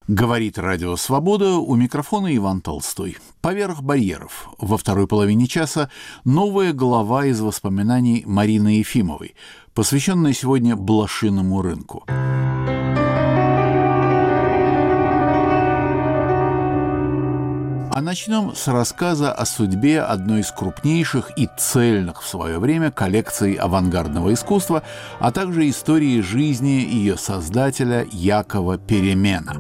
Говорит Радио Свобода, у микрофона Иван Толстой. «Поверх барьеров». Во второй половине часа новая глава из воспоминаний Марины Ефимовой, посвященная сегодня блошиному рынку. А начнем с рассказа о судьбе одной из крупнейших и цельных в свое время коллекций авангардного искусства, а также истории жизни ее создателя Якова Перемена.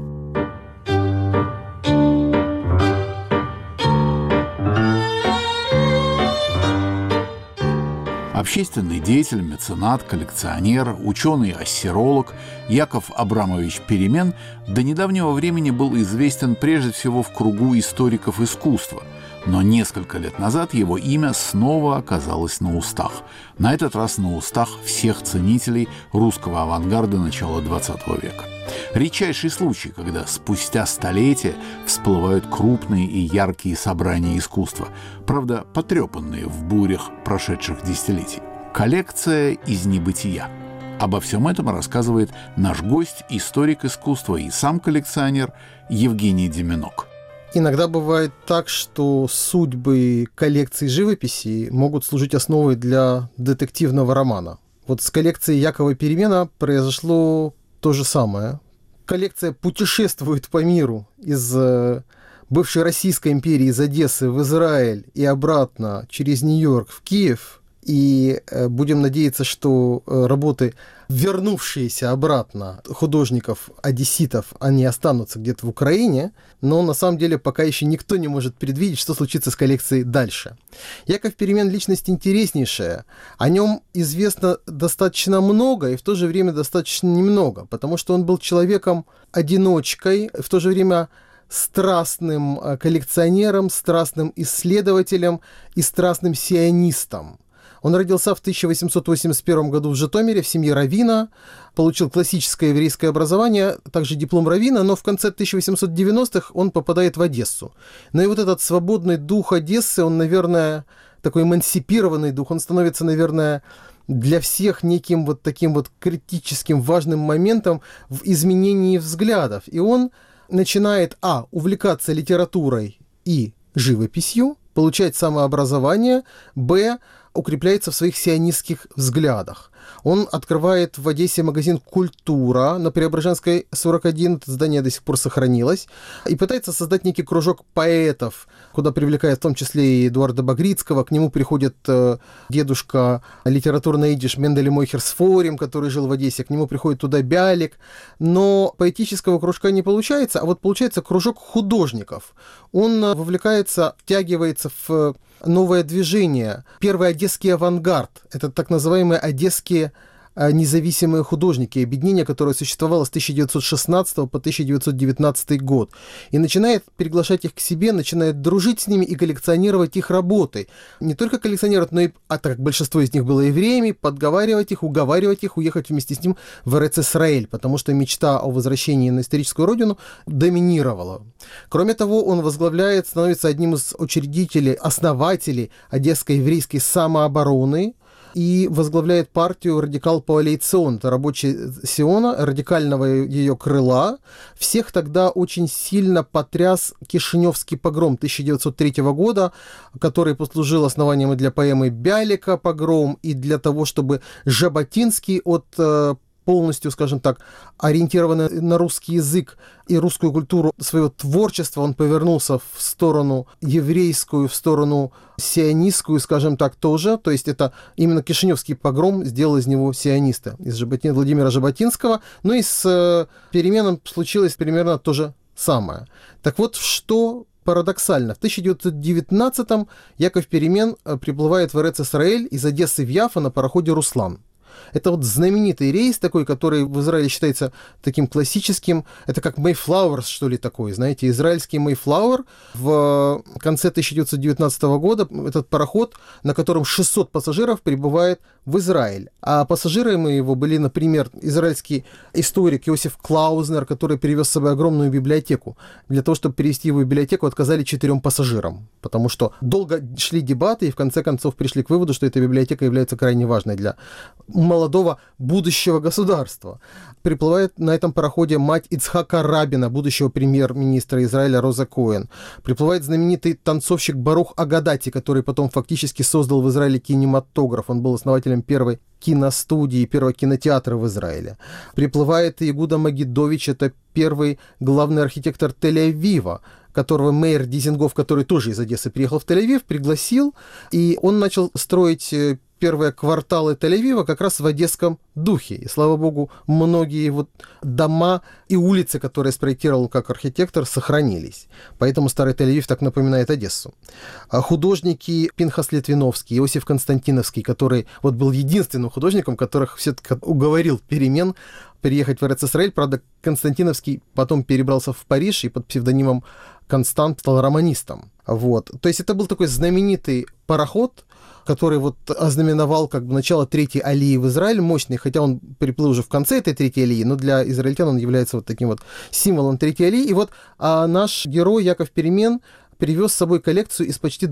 Общественный деятель, меценат, коллекционер, ученый-ассиролог Яков Абрамович Перемен до недавнего времени был известен прежде всего в кругу историков искусства, но несколько лет назад его имя снова оказалось на устах. На этот раз на устах всех ценителей русского авангарда начала XX века. Редчайший случай, когда спустя столетия всплывают крупные и яркие собрания искусства, правда, потрепанные в бурях прошедших десятилетий. Коллекция из небытия. Обо всем этом рассказывает наш гость, историк искусства и сам коллекционер Евгений Деменок. Иногда бывает так, что судьбы коллекций живописи могут служить основой для детективного романа. Вот с коллекцией Якова Перемена произошло то же самое. Коллекция путешествует по миру из бывшей Российской империи, из Одессы в Израиль и обратно через Нью-Йорк в Киев. И будем надеяться, что работы, вернувшиеся обратно художников, одесситов, они останутся где-то в Украине, но на самом деле пока еще никто не может предвидеть, что случится с коллекцией дальше. Яков Перемен – личность интереснейшая, о нем известно достаточно много и в то же время достаточно немного, потому что он был человеком-одиночкой, в то же время страстным коллекционером, страстным исследователем и страстным сионистом. Он родился в 1881 году в Житомире в семье раввина, получил классическое еврейское образование, также диплом раввина, но в конце 1890-х он попадает в Одессу. Но и вот этот свободный дух Одессы, он, наверное, такой эмансипированный дух, он становится, наверное, для всех неким вот таким вот критическим важным моментом в изменении взглядов. И он начинает, увлекаться литературой и живописью, получать самообразование, укрепляется в своих сионистских взглядах. Он открывает в Одессе магазин «Культура» на Преображенской, 41, это здание до сих пор сохранилось, и пытается создать некий кружок поэтов, куда привлекает в том числе и Эдуарда Багрицкого. К нему приходит дедушка литературный идиш Мендель Мойхерсфорим, который жил в Одессе, к нему приходит туда Бялик, но поэтического кружка не получается, а вот получается кружок художников. Он вовлекается, втягивается в новое движение. Первый одесский авангард – это так называемые одесские независимые художники, объединение, которое существовало с 1916 по 1919 год. И начинает приглашать их к себе, начинает дружить с ними и коллекционировать их работы. Не только коллекционировать, но и, так как большинство из них было евреями, подговаривать их, уговаривать их уехать вместе с ним в Эрец-Исраэль, потому что мечта о возвращении на историческую родину доминировала. Кроме того, он становится одним из учредителей, основателей Одесской еврейской самообороны, и возглавляет партию «Радикал Коалицион». Это рабочий Сиона, радикального ее крыла. Всех тогда очень сильно потряс Кишиневский погром 1903 года, который послужил основанием и для поэмы Бялика «Погром», и для того, чтобы Жаботинский полностью, скажем так, ориентированный на русский язык и русскую культуру своего творчества, он повернулся в сторону еврейскую, в сторону сионистскую, скажем так, тоже. То есть это именно Кишиневский погром сделал из него сиониста, из Владимира Жаботинского. Ну и с Переменом случилось примерно то же самое. Так вот, что парадоксально. В 1919-м Яков Перемен приплывает в Эрец-Исраэль из Одессы в Яффа на пароходе «Руслан». Это вот знаменитый рейс такой, который в Израиле считается таким классическим. Это как Mayflower, что ли, такой, знаете, израильский Mayflower. В конце 1919 года этот пароход, на котором 600 пассажиров, прибывает в Израиль. А пассажирами его были, например, израильский историк Иосиф Клаузнер, который привез с собой огромную библиотеку. Для того, чтобы перевести его библиотеку, отказали 4 пассажирам, потому что долго шли дебаты и в конце концов пришли к выводу, что эта библиотека является крайне важной для молодого будущего государства. Приплывает на этом пароходе мать Ицхака Рабина, будущего премьер-министра Израиля Роза Коэн. Приплывает знаменитый танцовщик Барух Агадати, который потом фактически создал в Израиле кинематограф. Он был основателем первой киностудии, первого кинотеатра в Израиле. Приплывает Ягуда Магидович, это первый главный архитектор Тель-Авива, которого Мейер Дизингоф, который тоже из Одессы приехал в Тель-Авив, пригласил, и он начал строить первые кварталы Тель-Авива как раз в одесском духе. И, слава богу, многие вот дома и улицы, которые спроектировал как архитектор, сохранились. Поэтому старый Тель-Авив так напоминает Одессу. А художники Пинхас Литвиновский, Иосиф Константиновский, который вот был единственным художником, которых все-таки уговорил Перемен переехать в Эрец-Исраэль. Правда, Константиновский потом перебрался в Париж и под псевдонимом Констант стал романистом. Вот. То есть это был такой знаменитый пароход, который вот ознаменовал как бы начало третьей алии в Израиль, мощный, хотя он приплыл уже в конце этой третьей алии, но для израильтян он является вот таким вот символом третьей алии. И вот наш герой Яков Перемен привез с собой коллекцию из почти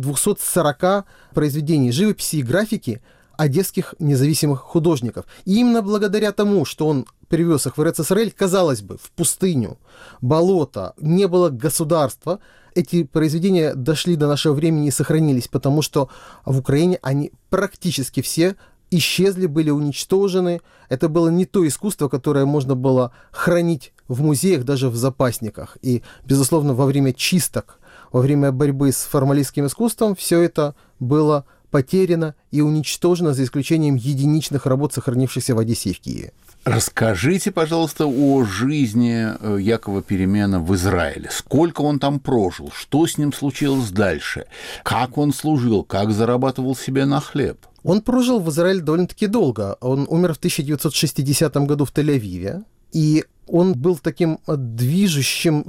240 произведений живописи и графики одесских независимых художников. И именно благодаря тому, что он привез их в Эрец-Исраэль, казалось бы, в пустыню, болото, не было государства, эти произведения дошли до нашего времени и сохранились, потому что в Украине они практически все исчезли, были уничтожены. Это было не то искусство, которое можно было хранить в музеях, даже в запасниках. И, безусловно, во время чисток, во время борьбы с формалистским искусством все это было потеряно и уничтожено, за исключением единичных работ, сохранившихся в Одессе и в Киеве. Расскажите, пожалуйста, о жизни Якова Перемена в Израиле. Сколько он там прожил? Что с ним случилось дальше? Как он служил? Как зарабатывал себе на хлеб? Он прожил в Израиле довольно-таки долго. Он умер в 1960 году в Тель-Авиве. И он был таким движущей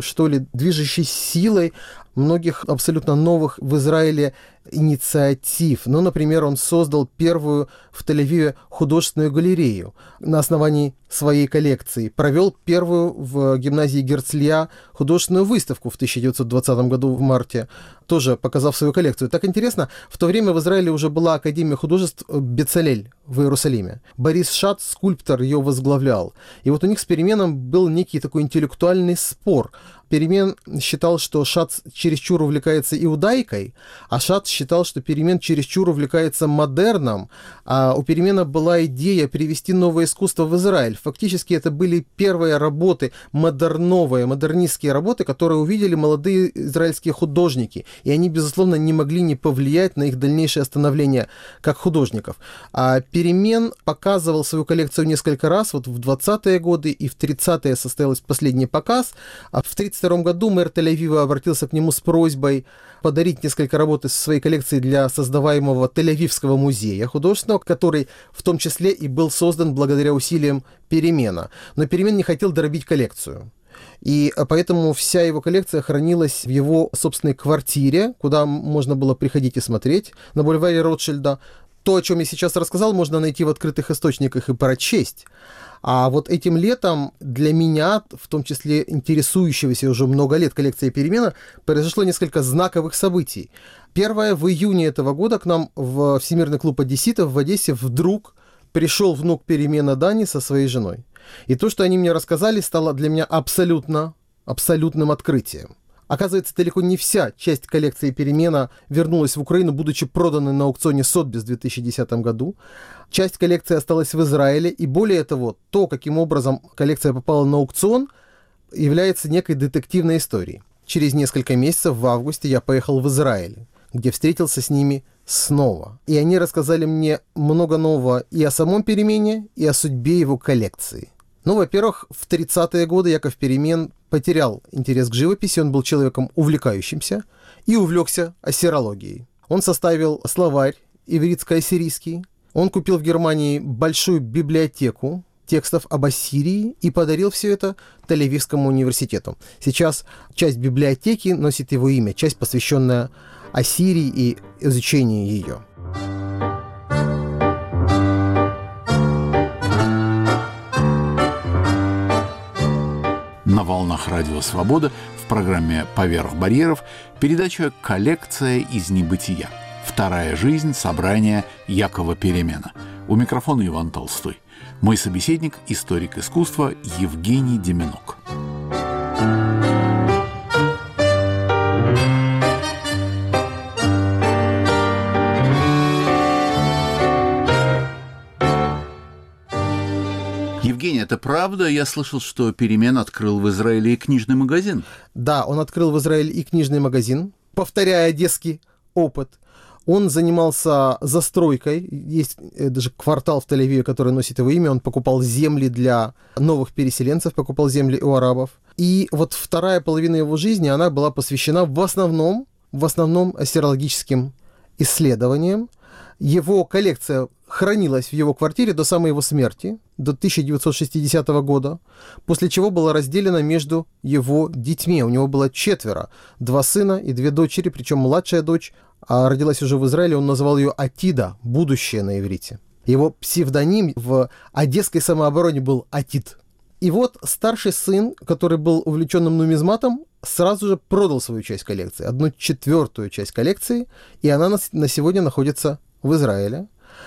силой многих абсолютно новых в Израиле инициатив. Ну, например, он создал первую в Тель-Авиве художественную галерею на основании своей коллекции, провел первую в гимназии Герцлия художественную выставку в 1920 году в марте, тоже показав свою коллекцию. Так интересно, в то время в Израиле уже была Академия художеств Бецалель в Иерусалиме. Борис Шац, скульптор, ее возглавлял. И вот у них с Переменом был некий такой интеллектуальный спор. Перемен считал, что Шац чересчур увлекается иудаикой, а Шац считал, что Перемен чересчур увлекается модерном, а у Перемена была идея привести новое искусство в Израиль. Фактически это были первые работы, модернистские работы, которые увидели молодые израильские художники, и они, безусловно, не могли не повлиять на их дальнейшее становление как художников. А Перемен показывал свою коллекцию несколько раз, вот в 20-е годы и в 30-е состоялся последний показ, а в 1932 году мэр Тель-Авива обратился к нему с просьбой подарить несколько работ из своей коллекции для создаваемого Тель-Авивского музея художественного, который в том числе и был создан благодаря усилиям Перемена. Но Перемен не хотел дробить коллекцию. И поэтому вся его коллекция хранилась в его собственной квартире, куда можно было приходить и смотреть, на бульваре Ротшильда. То, о чем я сейчас рассказал, можно найти в открытых источниках и прочесть. А вот этим летом для меня, в том числе интересующегося уже много лет коллекцией Перемена, произошло несколько знаковых событий. Первое, в июне этого года к нам в Всемирный клуб одесситов в Одессе вдруг пришел внук Перемена Дани со своей женой. И то, что они мне рассказали, стало для меня абсолютным открытием. Оказывается, далеко не вся часть коллекции Перемена вернулась в Украину, будучи проданной на аукционе Сотбис в 2010 году. Часть коллекции осталась в Израиле, и более того, то, каким образом коллекция попала на аукцион, является некой детективной историей. Через несколько месяцев, в августе, я поехал в Израиль, где встретился с ними снова. И они рассказали мне много нового и о самом Перемене, и о судьбе его коллекции. Ну, во-первых, в 30-е годы Яков Перемен потерял интерес к живописи, он был человеком увлекающимся и увлекся ассирологией. Он составил словарь ивритско-ассирийский, он купил в Германии большую библиотеку текстов об Ассирии и подарил все это Тель-Авивскому университету. Сейчас часть библиотеки носит его имя, часть, посвященная Ассирии и изучению ее. На волнах Радио Свобода в программе «Поверх барьеров» передача «Коллекция из небытия». Вторая жизнь собрания Якова Перемена. У микрофона Иван Толстой. Мой собеседник – историк искусства Евгений Деменок. Евгений, это правда? Я слышал, что Перемен открыл в Израиле и книжный магазин. Да, он открыл в Израиле и книжный магазин, повторяя одесский опыт. Он занимался застройкой. Есть даже квартал в Тель-Авиве, который носит его имя. Он покупал земли для новых переселенцев, покупал земли у арабов. И вот вторая половина его жизни, она была посвящена в основном астерологическим исследованиям. Его коллекция хранилась в его квартире до самой его смерти, до 1960 года, после чего была разделена между его детьми. У него было 4, 2 сына и 2 дочери, причем младшая дочь родилась уже в Израиле, он назвал ее Атида, будущее на иврите. Его псевдоним в одесской самообороне был Атид. И вот старший сын, который был увлеченным нумизматом, сразу же продал свою часть коллекции, 1/4 часть коллекции, и она на сегодня находится в Израиле.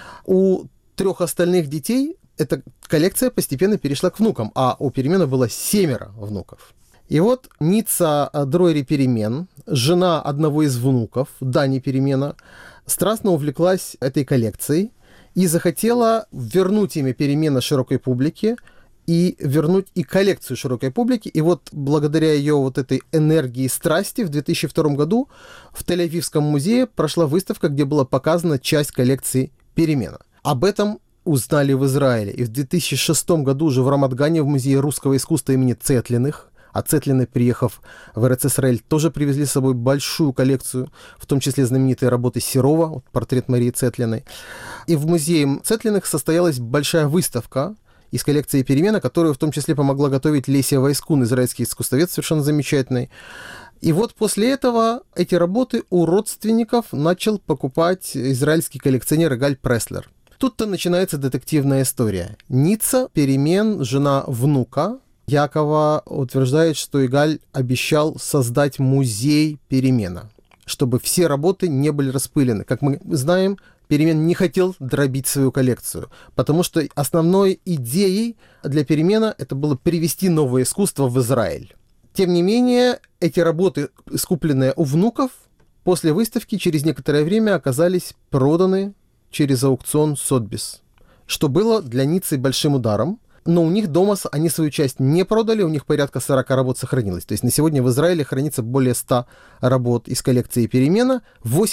У 3 остальных детей эта коллекция постепенно перешла к внукам, а у Перемена было 7 внуков. И вот Ницца Дройри Перемен, жена одного из внуков, Дани Перемена, страстно увлеклась этой коллекцией и захотела вернуть имя Перемена широкой публике и вернуть и коллекцию широкой публике. И вот благодаря ее вот этой энергии и страсти в 2002 году в Тель-Авивском музее прошла выставка, где была показана часть коллекции Перемена. Об этом узнали в Израиле. И в 2006 году уже в Рамат-Гане в Музее русского искусства имени Цетлиных, а Цетлины, приехав в Эрец-Исраэль, тоже привезли с собой большую коллекцию, в том числе знаменитые работы Серова, вот портрет Марии Цетлиной. И в Музее Цетлиных состоялась большая выставка из коллекции Перемена, которую в том числе помогла готовить Лесия Вайскун, израильский искусствовед совершенно замечательный. И вот после этого эти работы у родственников начал покупать израильский коллекционер Игаль Преслер. Тут-то начинается детективная история. Ницца Перемен, жена внука Якова, утверждает, что Игаль обещал создать музей Перемена, чтобы все работы не были распылены. Как мы знаем, Перемен не хотел дробить свою коллекцию, потому что основной идеей для Перемена это было привести новое искусство в Израиль. Тем не менее, эти работы, скупленные у внуков, после выставки через некоторое время оказались проданы через аукцион Сотбис, что было для Ниццы большим ударом. Но у них дома они свою часть не продали, у них порядка 40 работ сохранилось. То есть на сегодня в Израиле хранится более 100 работ из коллекции Перемена.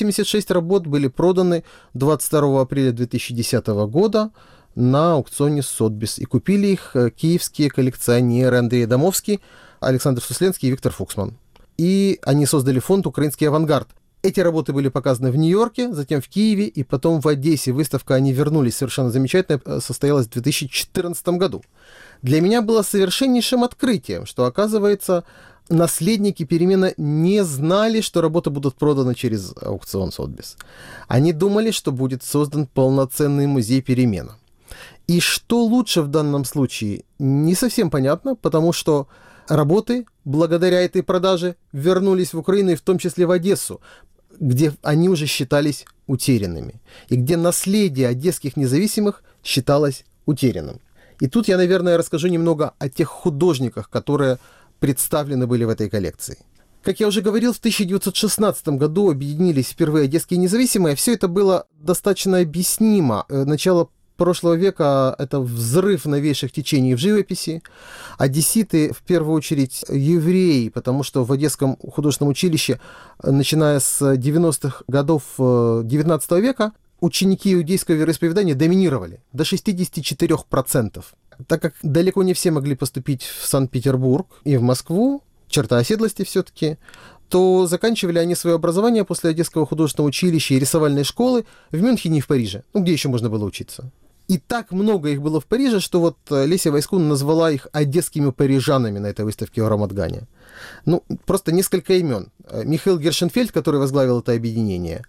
86 работ были проданы 22 апреля 2010 года на аукционе Сотбис. И купили их киевские коллекционеры Андрей Адамовский, Александр Сусленский и Виктор Фуксман. И они создали фонд «Украинский авангард». Эти работы были показаны в Нью-Йорке, затем в Киеве, и потом в Одессе. Выставка «Они вернулись» совершенно замечательная, состоялась в 2014 году. Для меня было совершеннейшим открытием, что, оказывается, наследники Перемена не знали, что работы будут проданы через аукцион Сотбис. Они думали, что будет создан полноценный музей Перемена. И что лучше в данном случае, не совсем понятно, потому что работы, благодаря этой продаже, вернулись в Украину и в том числе в Одессу, где они уже считались утерянными, и где наследие одесских независимых считалось утерянным. И тут я, наверное, расскажу немного о тех художниках, которые представлены были в этой коллекции. Как я уже говорил, в 1916 году объединились впервые одесские независимые. Все это было достаточно объяснимо. Начало прошлого века – это взрыв новейших течений в живописи. Одесситы, в первую очередь, евреи, потому что в Одесском художественном училище, начиная с 90-х годов XIX века, ученики иудейского вероисповедания доминировали до 64%. Так как далеко не все могли поступить в Санкт-Петербург и в Москву, черта оседлости все-таки, то заканчивали они свое образование после Одесского художественного училища и рисовальной школы в Мюнхене и в Париже, где еще можно было учиться. И так много их было в Париже, что вот Леся Вайскун назвала их одесскими парижанами на этой выставке в Рамат-Гане. Просто несколько имен. Михаил Гершенфельд, который возглавил это объединение,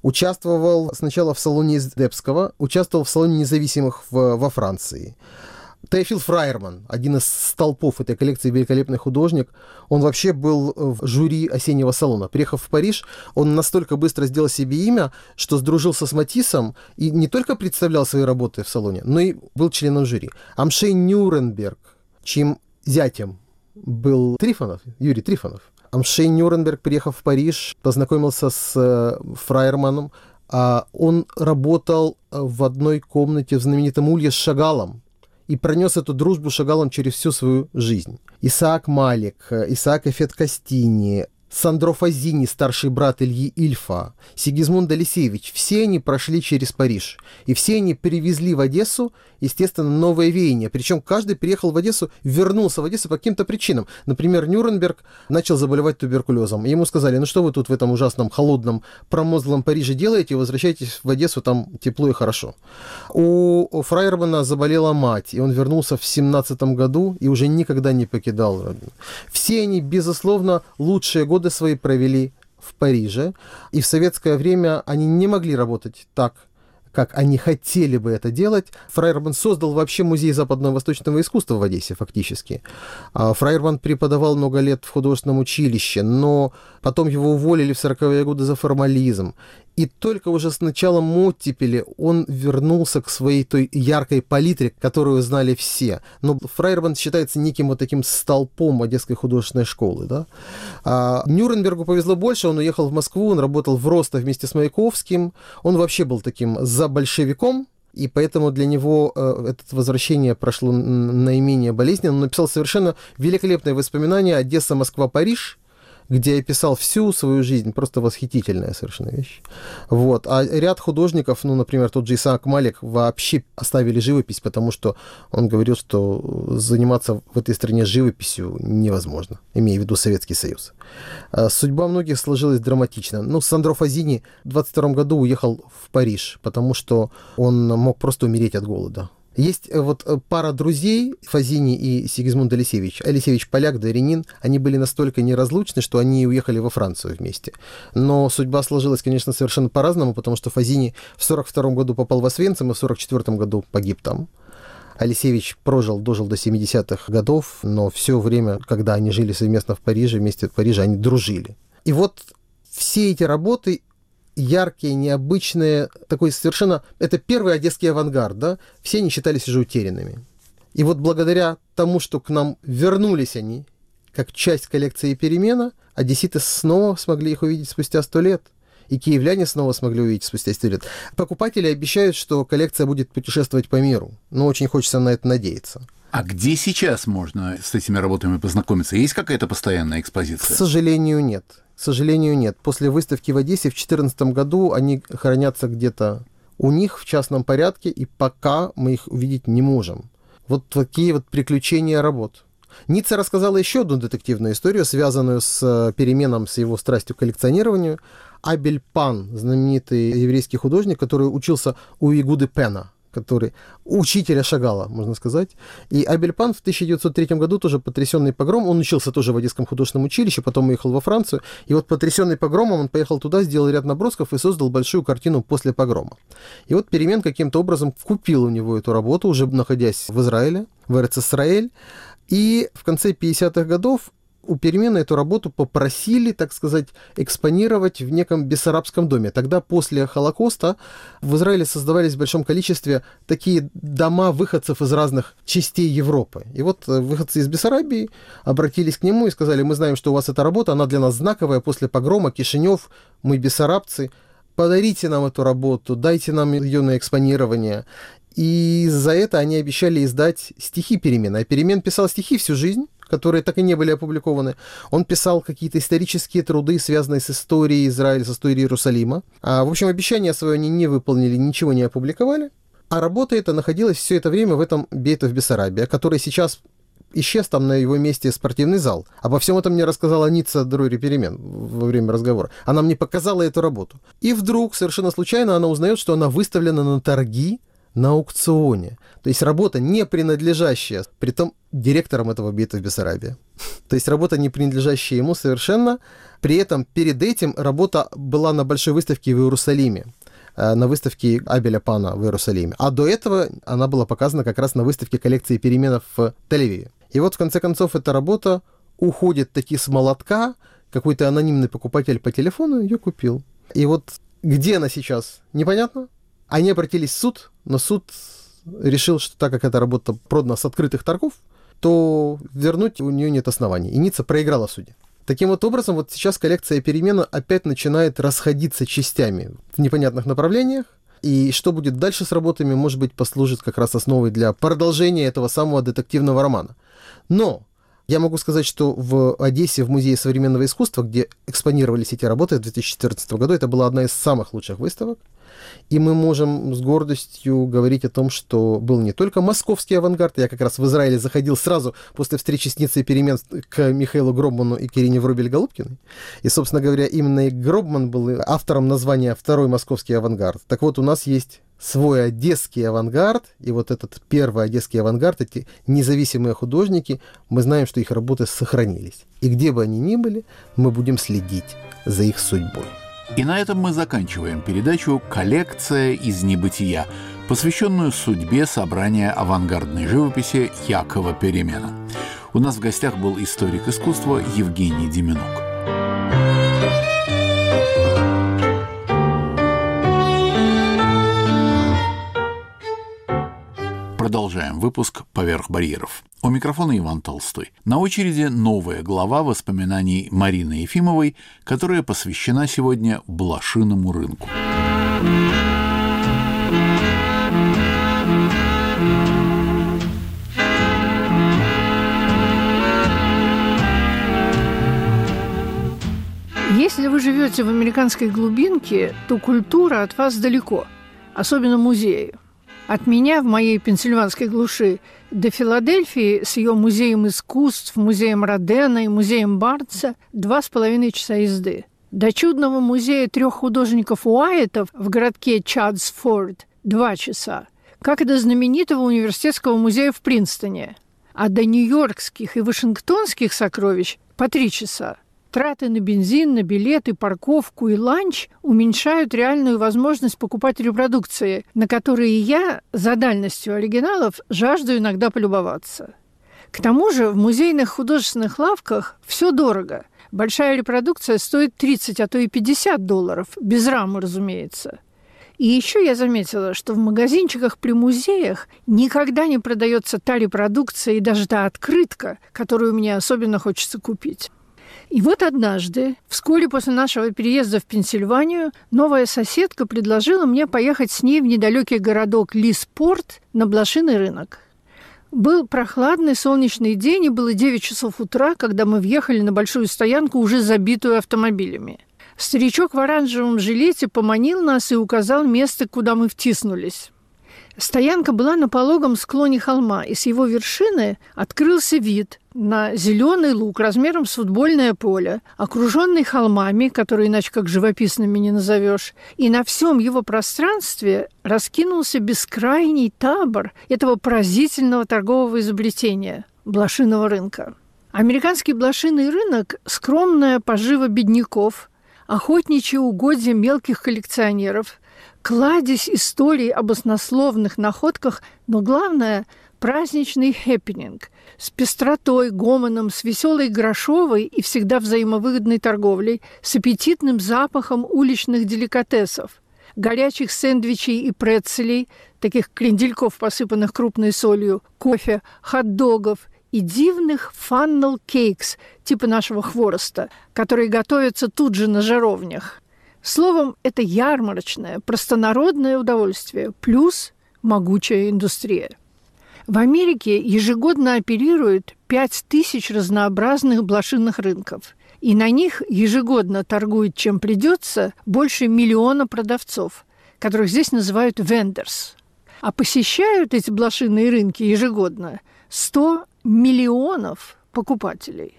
участвовал сначала в салоне Издебского, участвовал в салоне независимых во Франции. Теофил Фраерман, один из столпов этой коллекции, великолепный художник, он вообще был в жюри осеннего салона. Приехав в Париж, он настолько быстро сделал себе имя, что сдружился с Матиссом и не только представлял свои работы в салоне, но и был членом жюри. Амшей Нюрнберг, чьим зятем был Трифонов, Юрий Трифонов. Амшей Нюрнберг, приехав в Париж, познакомился с Фраерманом. Он работал в одной комнате в знаменитом Улье с Шагалом и пронес эту дружбу с Шагалом через всю свою жизнь. Исаак Малик, Исаак Эфет Кастини, Сандро Фазини, старший брат Ильи Ильфа, Сигизмунд Алексеевич, все они прошли через Париж. И все они привезли в Одессу, естественно, новое веяние. Причем каждый приехал в Одессу, вернулся в Одессу по каким-то причинам. Например, Нюрнберг начал заболевать туберкулезом. Ему сказали, ну что вы тут в этом ужасном, холодном, промозглом Париже делаете, возвращайтесь в Одессу, там тепло и хорошо. У Фраермана заболела мать, и он вернулся в 17 году и уже никогда не покидал родину. Все они, безусловно, лучшие годы свои провели в Париже, и в советское время они не могли работать так, как они хотели бы это делать. Фраерман создал вообще музей западного восточного искусства в Одессе, фактически. Фраерман преподавал много лет в художественном училище, но потом его уволили в 40-е годы за формализм. И только уже с началом оттепели он вернулся к своей той яркой палитре, которую знали все. Но Фраерман считается неким вот таким столпом Одесской художественной школы. Да? Нюрнбергу повезло больше, он уехал в Москву, он работал в Росто вместе с Маяковским. Он вообще был таким за большевиком, и поэтому для него это возвращение прошло наименее болезненно. Он написал совершенно великолепные воспоминания «Одесса, Москва, Париж», где я писал всю свою жизнь, просто восхитительная совершенно вещь. Вот. А ряд художников, ну, например, тот же Исаак Малик, вообще оставили живопись, потому что он говорил, что заниматься в этой стране живописью невозможно, имея в виду Советский Союз. Судьба многих сложилась драматично. Ну, Сандро Фазини в 22 году уехал в Париж, потому что он мог просто умереть от голода. Есть вот пара друзей, Фазини и Сигизмунд Алексеевич. Алексеевич поляк, дворянин. Они были настолько неразлучны, что они уехали во Францию вместе. Но судьба сложилась, конечно, совершенно по-разному, потому что Фазини в 1942 году попал в Освенцим и в 1944 году погиб там. Алексеевич дожил до 70-х годов, но все время, когда они жили совместно в Париже, вместе в Париже, они дружили. И вот все эти работы яркие, необычные, такой совершенно... Это первый одесский авангард, да? Все они считались уже утерянными. И вот благодаря тому, что к нам вернулись они, как часть коллекции «Перемена», одесситы снова смогли их увидеть спустя 100 лет. И киевляне снова смогли увидеть спустя 100 лет. Покупатели обещают, что коллекция будет путешествовать по миру. Но очень хочется на это надеяться. А где сейчас можно с этими работами познакомиться? Есть какая-то постоянная экспозиция? К сожалению, нет. К сожалению, нет. После выставки в Одессе в 2014 году они хранятся где-то у них в частном порядке, и пока мы их увидеть не можем. Вот такие вот приключения работ. Ницца рассказала еще одну детективную историю, связанную с Переменом, с его страстью к коллекционированию. Абель Пан, знаменитый еврейский художник, который учился у Игуды Пена, который учителя Шагала, можно сказать. И Абель Пан в 1903 году, тоже потрясенный погром, он учился тоже в Одесском художественном училище, потом уехал во Францию, и вот потрясенный погромом он поехал туда, сделал ряд набросков и создал большую картину после погрома. И вот Перемен каким-то образом купил у него эту работу, уже находясь в Израиле, в Эрец-Исраэль, и в конце 50-х годов у Перемена эту работу попросили, так сказать, экспонировать в неком бессарабском доме. Тогда, после Холокоста, в Израиле создавались в большом количестве такие дома выходцев из разных частей Европы. И вот выходцы из Бессарабии обратились к нему и сказали: мы знаем, что у вас эта работа, она для нас знаковая, после погрома, Кишинев, мы бессарабцы, подарите нам эту работу, дайте нам ее на экспонирование. И за это они обещали издать стихи Перемена. А Перемен писал стихи всю жизнь, которые так и не были опубликованы. Он писал какие-то исторические труды, связанные с историей Израиля, с историей Иерусалима. В общем, обещание свое они не выполнили, ничего не опубликовали. А работа эта находилась все это время в этом Бейт в Бессарабии, который сейчас исчез, там на его месте спортивный зал. Обо всем этом мне рассказала Ницца Дройри Перемен во время разговора. Она мне показала эту работу. И вдруг, совершенно случайно, она узнает, что она выставлена на торги на аукционе. То есть работа, не принадлежащая, притом директором этого Бейта в Бессарабии. То есть работа, не принадлежащая ему совершенно. При этом перед этим работа была на большой выставке в Иерусалиме. на выставке Абеля Пана в Иерусалиме. А до этого она была показана как раз на выставке коллекции переменов в Тель-Авиве. И вот, в конце концов, эта работа уходит таки с молотка. Какой-то анонимный покупатель по телефону ее купил. И вот где она сейчас, непонятно. Они обратились в суд, но суд решил, что так как эта работа продана с открытых торгов, то вернуть у нее нет оснований. И Ницца проиграла в суде. Таким вот образом, вот сейчас коллекция перемена опять начинает расходиться частями в непонятных направлениях. И что будет дальше с работами, может быть, послужит как раз основой для продолжения этого самого детективного романа. Но я могу сказать, что в Одессе, в Музее современного искусства, где экспонировались эти работы в 2014 году, это была одна из самых лучших выставок. И мы можем с гордостью говорить о том, что был не только московский авангард. Я как раз в Израиле заходил сразу после встречи с Ниццей перемен к Михаилу Гробману и к Ирине Врубель-Голубкиной. И, собственно говоря, именно и Гробман был автором названия «Второй московский авангард». Так вот, у нас есть свой одесский авангард, и вот этот первый одесский авангард, эти независимые художники, мы знаем, что их работы сохранились. И где бы они ни были, мы будем следить за их судьбой. И на этом мы заканчиваем передачу «Коллекция из небытия», посвященную судьбе собрания авангардной живописи Якова Перемена. У нас в гостях был историк искусства Евгений Деменук. Продолжаем выпуск «Поверх барьеров». У микрофона Иван Толстой. На очереди новая глава воспоминаний Марины Ефимовой, которая посвящена сегодня блошиному рынку. Если вы живете в американской глубинке, то культура от вас далеко, особенно музеи. От меня в моей пенсильванской глуши до Филадельфии с ее музеем искусств, музеем Родена и музеем Барнса 2,5 часа езды. До чудного музея 3 художников Уайетов в городке Чадсфорд 2 часа, как и до знаменитого университетского музея в Принстоне. А до нью-йоркских и вашингтонских сокровищ по 3 часа. Траты на бензин, на билеты, парковку и ланч уменьшают реальную возможность покупать репродукции, на которые я, за дальностью оригиналов, жажду иногда полюбоваться. К тому же в музейных художественных лавках все дорого. Большая репродукция стоит $30, а то и $50, без рамы, разумеется. И еще я заметила, что в магазинчиках при музеях никогда не продается та репродукция и даже та открытка, которую мне особенно хочется купить. И вот однажды, вскоре после нашего переезда в Пенсильванию, новая соседка предложила мне поехать с ней в недалекий городок Лиспорт на блошиный рынок. Был прохладный солнечный день, и было 9 часов утра, когда мы въехали на большую стоянку, уже забитую автомобилями. Старичок в оранжевом жилете поманил нас и указал место, куда мы втиснулись. Стоянка была на пологом склоне холма, и с его вершины открылся вид на зеленый луг размером с футбольное поле, окруженный холмами, которые иначе как живописными не назовешь, и на всем его пространстве раскинулся бескрайний табор этого поразительного торгового изобретения – блошиного рынка. Американский блошиный рынок – скромная пожива бедняков, охотничьи угодья мелких коллекционеров, кладезь историй об баснословных находках, но главное – праздничный хэппининг с пестротой, гомоном, с веселой грошовой и всегда взаимовыгодной торговлей, с аппетитным запахом уличных деликатесов, горячих сэндвичей и прецелей, таких крендельков, посыпанных крупной солью, кофе, хот-догов и дивных фаннел-кейкс, типа нашего хвороста, которые готовятся тут же на жаровнях. Словом, это ярмарочное, простонародное удовольствие, плюс могучая индустрия. В Америке ежегодно оперируют 5000 разнообразных блошиных рынков, и на них ежегодно торгует, чем придется, больше 1 миллиона продавцов, которых здесь называют vendors. А посещают эти блошиные рынки ежегодно 100 миллионов покупателей.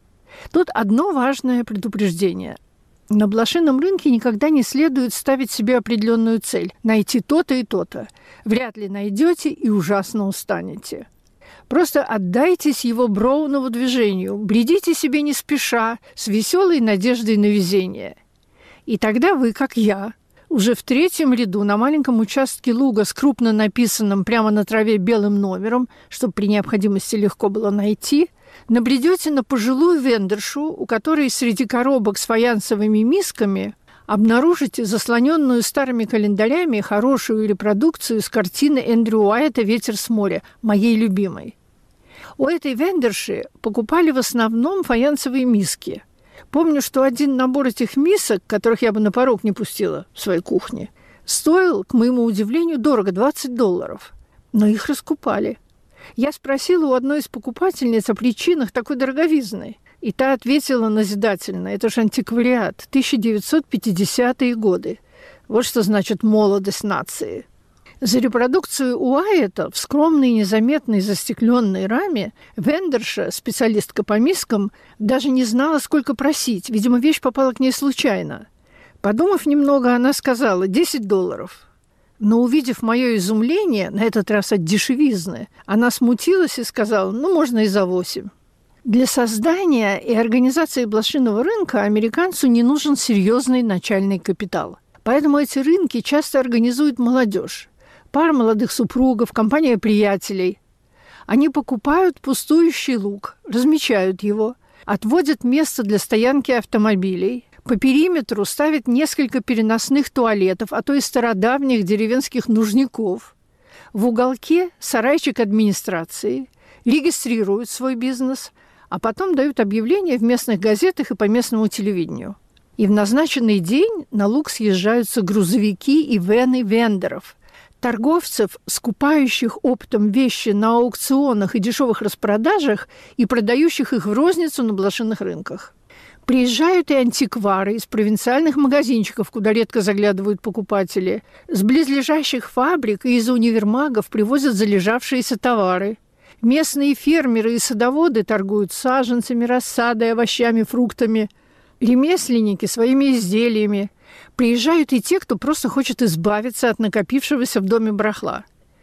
Тут одно важное предупреждение. На блошином рынке никогда не следует ставить себе определенную цель – найти то-то и то-то. Вряд ли найдете и ужасно устанете. Просто отдайтесь его броунову движению, бредите себе не спеша, с веселой надеждой на везение. И тогда вы, как я, Уже в третьем ряду на маленьком участке луга с крупно написанным прямо на траве белым номером, чтобы при необходимости легко было найти, набредете на пожилую вендоршу, у которой среди коробок с фаянсовыми мисками обнаружите заслоненную старыми календарями хорошую репродукцию с картины Эндрю Уайта «Ветер с моря», моей любимой. У этой вендорши покупали в основном фаянсовые миски. Помню, что один набор этих мисок, которых я бы на порог не пустила в своей кухне, стоил, к моему удивлению, дорого – $20. Но их раскупали. Я спросила у одной из покупательниц о причинах такой дороговизны. И та ответила назидательно: это же антиквариат, 1950-е годы. Вот что значит молодость нации. За репродукцию Уайта в скромной, незаметной, застекленной раме вендорша, специалистка по мискам, даже не знала, сколько просить. Видимо, вещь попала к ней случайно. Подумав немного, она сказала $10. Но, увидев мое изумление, на этот раз от дешевизны, она смутилась и сказала: можно и за $8. Для создания и организации блошиного рынка американцу не нужен серьезный начальный капитал. Поэтому эти рынки часто организует молодежь. Пара молодых супругов, компания приятелей. Они покупают пустующий луг, размечают его, отводят место для стоянки автомобилей, по периметру ставят несколько переносных туалетов, а то и стародавних деревенских нужников. В уголке сарайчик администрации, регистрируют свой бизнес, а потом дают объявления в местных газетах и по местному телевидению. И в назначенный день на луг съезжаются грузовики и вены вендоров, торговцев, скупающих оптом вещи на аукционах и дешевых распродажах и продающих их в розницу на блошиных рынках. Приезжают и антиквары из провинциальных магазинчиков, куда редко заглядывают покупатели. С близлежащих фабрик и из универмагов привозят залежавшиеся товары. Местные фермеры и садоводы торгуют саженцами, рассадой, овощами, фруктами. Ремесленники своими изделиями. Приезжают и те, кто просто хочет избавиться от накопившегося в доме барахла.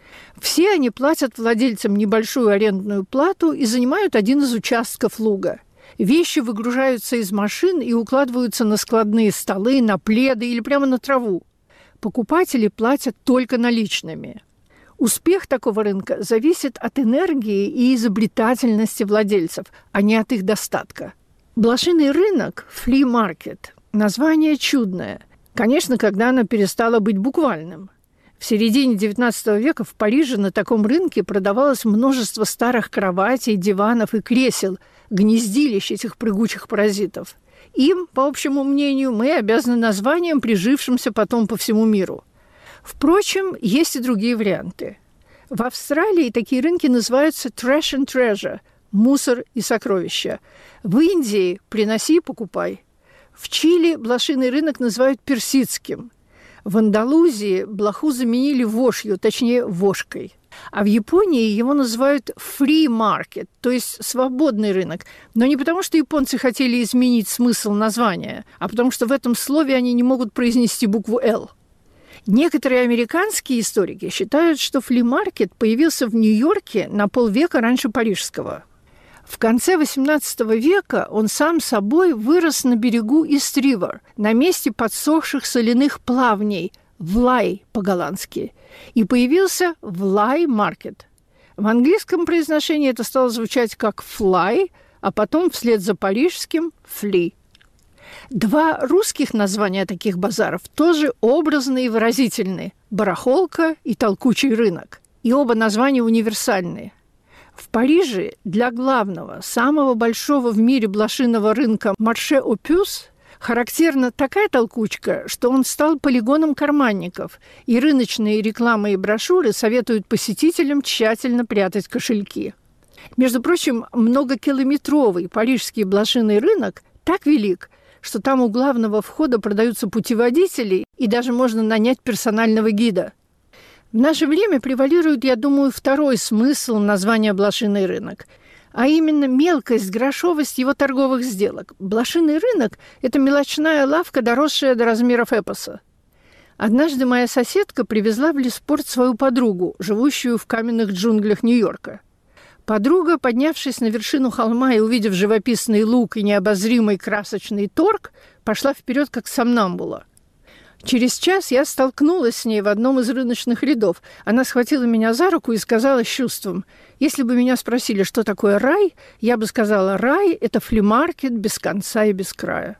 Все они платят владельцам небольшую арендную плату и занимают один из участков луга. Вещи выгружаются из машин и укладываются на складные столы, на пледы или прямо на траву. Покупатели платят только наличными. Успех такого рынка зависит от энергии и изобретательности владельцев, а не от их достатка. Блошиный рынок – flea market. Название чудное. Конечно, когда оно перестало быть буквальным. В середине XIX века в Париже на таком рынке продавалось множество старых кроватей, диванов и кресел, гнездилищ этих прыгучих паразитов. Им, по общему мнению, мы обязаны названием, прижившимся потом по всему миру. Впрочем, есть и другие варианты. В Австралии такие рынки называются trash and treasure – мусор и сокровища. В Индии – приноси и покупай. В Чили блошиный рынок называют персидским. В Андалузии блоху заменили вошью, точнее вошкой. А в Японии его называют free market, то есть свободный рынок. Но не потому, что японцы хотели изменить смысл названия, а потому что в этом слове они не могут произнести букву «Л». Некоторые американские историки считают, что фли-маркет появился в Нью-Йорке на полвека раньше парижского. В конце XVIII века он сам собой вырос на берегу Ист-Ривер, на месте подсохших соляных плавней, Влай по-голландски, и появился Влай-маркет. В английском произношении это стало звучать как «fly», а потом вслед за парижским «фли». Два русских названия таких базаров тоже образные и выразительные – барахолка и толкучий рынок. И оба названия универсальные. В Париже для главного, самого большого в мире блошиного рынка Марше о Пюс характерна такая толкучка, что он стал полигоном карманников, и рыночные рекламы и брошюры советуют посетителям тщательно прятать кошельки. Между прочим, многокилометровый парижский блошиный рынок так велик, что там у главного входа продаются путеводители, и даже можно нанять персонального гида. В наше время превалирует, я думаю, второй смысл названия «блошиный рынок», а именно мелкость, грошовость его торговых сделок. Блошиный рынок – это мелочная лавка, доросшая до размеров эпоса. Однажды моя соседка привезла в Леспорт свою подругу, живущую в каменных джунглях Нью-Йорка. Подруга, поднявшись на вершину холма и увидев живописный луг и необозримый красочный торг, пошла вперед как сомнамбула. Через час я столкнулась с ней в одном из рыночных рядов. Она схватила меня за руку и сказала с чувством: «Если бы меня спросили, что такое рай, я бы сказала, рай – это флимаркет без конца и без края».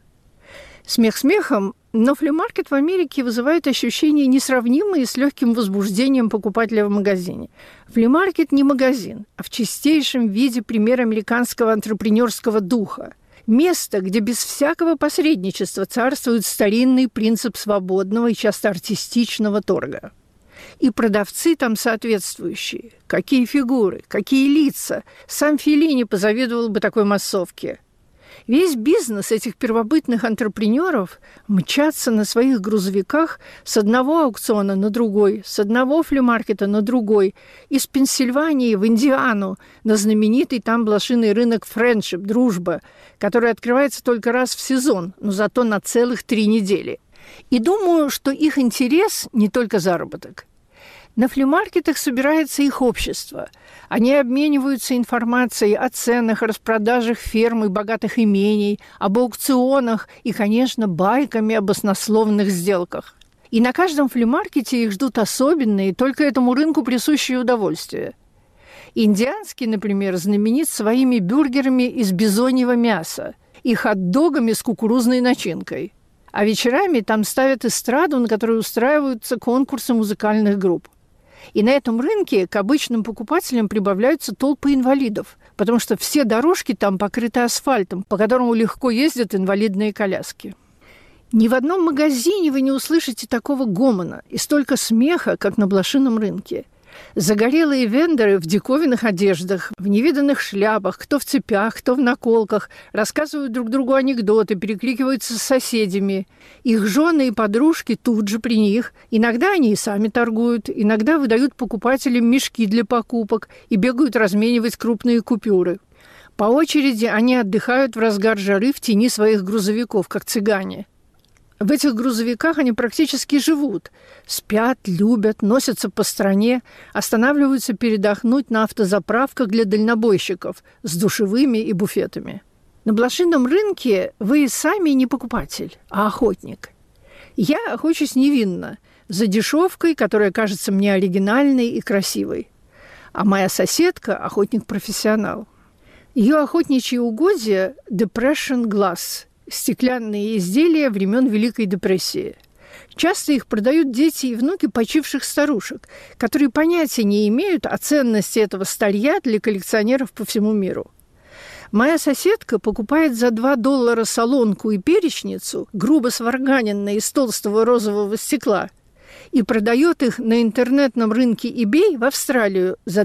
Смех смехом, но флимаркет в Америке вызывает ощущения, несравнимые с легким возбуждением покупателя в магазине. Флимаркет не магазин, а в чистейшем виде пример американского антрепренерского духа. Место, где без всякого посредничества царствует старинный принцип свободного и часто артистичного торга. И продавцы там соответствующие. Какие фигуры, какие лица. Сам Феллини позавидовал бы такой массовке. Весь бизнес этих первобытных антрепренеров мчаться на своих грузовиках с одного аукциона на другой, с одного флимаркета на другой, из Пенсильвании в Индиану на знаменитый там блошиный рынок «Френдшип», «Дружба», который открывается только раз в сезон, но зато на целых 3 недели. И думаю, что их интерес не только заработок. На флимаркетах собирается их общество. Они обмениваются информацией о ценах, распродажах ферм и богатых имений, об аукционах и, конечно, байками об баснословных сделках. И на каждом флимаркете их ждут особенные, только этому рынку присущие удовольствия. Индианский, например, знаменит своими бюргерами из бизоньего мяса и хот-догами с кукурузной начинкой. А вечерами там ставят эстраду, на которой устраиваются конкурсы музыкальных групп. И на этом рынке к обычным покупателям прибавляются толпы инвалидов, потому что все дорожки там покрыты асфальтом, по которому легко ездят инвалидные коляски. Ни в одном магазине вы не услышите такого гомона и столько смеха, как на блошином рынке. Загорелые вендоры в диковинных одеждах, в невиданных шляпах, кто в цепях, кто в наколках, рассказывают друг другу анекдоты, перекликиваются с соседями. Их жены и подружки тут же при них. Иногда они и сами торгуют, иногда выдают покупателям мешки для покупок и бегают разменивать крупные купюры. По очереди они отдыхают в разгар жары в тени своих грузовиков, как цыгане. В этих грузовиках они практически живут. Спят, любят, носятся по стране, останавливаются передохнуть на автозаправках для дальнобойщиков с душевыми и буфетами. На блошином рынке вы сами не покупатель, а охотник. Я охочусь невинно, за дешевкой, которая кажется мне оригинальной и красивой. А моя соседка – охотник-профессионал. Ее охотничьи угодья – Depression Glass – стеклянные изделия времен Великой депрессии. Часто их продают дети и внуки почивших старушек, которые понятия не имеют о ценности этого старья для коллекционеров по всему миру. Моя соседка покупает за $2 солонку и перечницу, грубо сварганенные из толстого розового стекла, и продает их на интернетном рынке eBay в Австралию за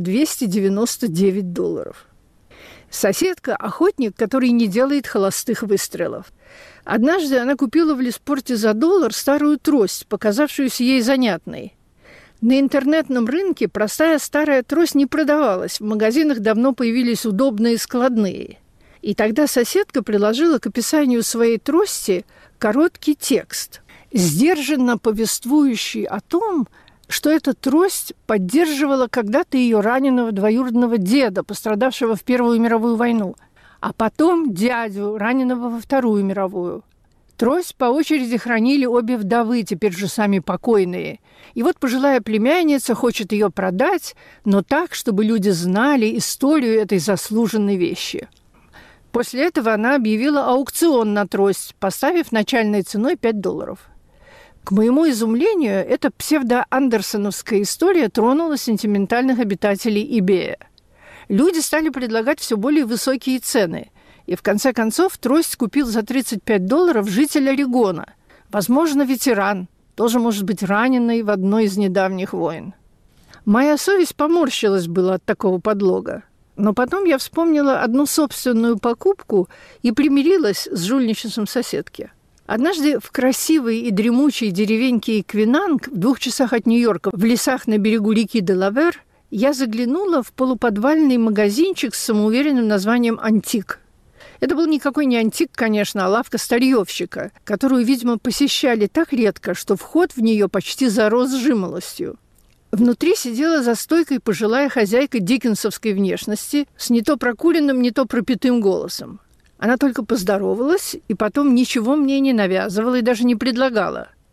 $299. Соседка – охотник, который не делает холостых выстрелов. Однажды она купила в Леспорте за $1 старую трость, показавшуюся ей занятной. На интернетном рынке простая старая трость не продавалась, в магазинах давно появились удобные складные. И тогда соседка приложила к описанию своей трости короткий текст, сдержанно повествующий о том, что эта трость поддерживала когда-то ее раненого двоюродного деда, пострадавшего в Первую мировую войну, а потом дядю, раненого во Вторую мировую. Трость по очереди хранили обе вдовы, теперь же сами покойные. И вот пожилая племянница хочет ее продать, но так, чтобы люди знали историю этой заслуженной вещи. После этого она объявила аукцион на трость, поставив начальной ценой $5. К моему изумлению, эта псевдо-андерсоновская история тронула сентиментальных обитателей eBay. Люди стали предлагать все более высокие цены. И в конце концов трость купил за $35 житель Орегона. Возможно, ветеран, тоже может быть раненый в одной из недавних войн. Моя совесть поморщилась было от такого подлога. Но потом я вспомнила одну собственную покупку и примирилась с жульничеством соседки. Однажды в красивой и дремучей деревеньке Эквинанг в 2 часах от Нью-Йорка в лесах на берегу реки Делавер я заглянула в полуподвальный магазинчик с самоуверенным названием «Антик». Это был никакой не антик, конечно, а лавка старьевщика, которую, видимо, посещали так редко, что вход в нее почти зарос жимолостью. Внутри сидела за стойкой пожилая хозяйка диккенсовской внешности с не то прокуренным, не то пропитым голосом. Она только поздоровалась и потом ничего мне не навязывала и даже не предлагала.